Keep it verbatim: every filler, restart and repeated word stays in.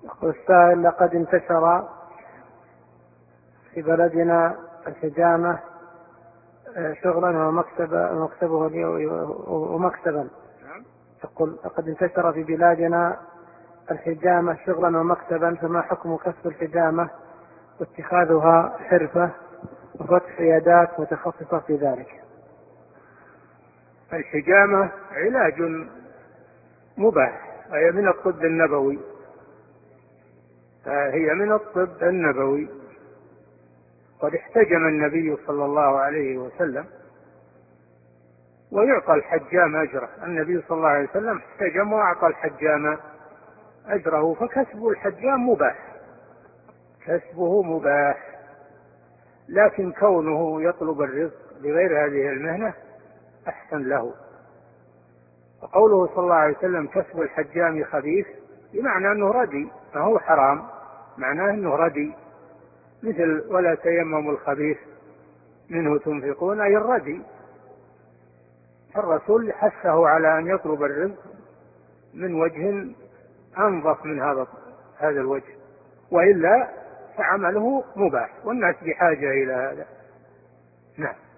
يقول السائل: لقد انتشر في بلدنا الحجامة شغلا ومكسبا ومكسبه ومكسبا. يقول: لقد انتشر في بلادنا الحجامة شغلا ومكسبا، فما حكم كسب الحجامة واتخاذها حرفة وفتح عيادات متخصصة في ذلك؟ الحجامة علاج مباح، هي من الطب النبوي، هي من الطب النبوي. قد احتجم النبي صلى الله عليه وسلم ويعطى الحجام أجره. النبي صلى الله عليه وسلم احتجم وأعطى الحجام أجره، فكسب الحجام مباح، كسبه مباح، لكن كونه يطلب الرزق بغير هذه المهنة أحسن له. وقوله صلى الله عليه وسلم كسب الحجام خبيث، بمعنى أنه ردي، ما هو حرام، معناه أنه ردي، مثل ولا تيمموا الخبيث منه تنفقون، أي الردي. الرسول حثه على أن يطلب الرزق من وجه أنظف من هذا هذا الوجه، وإلا فعمله مباح، والناس بحاجة إلى هذا. نعم.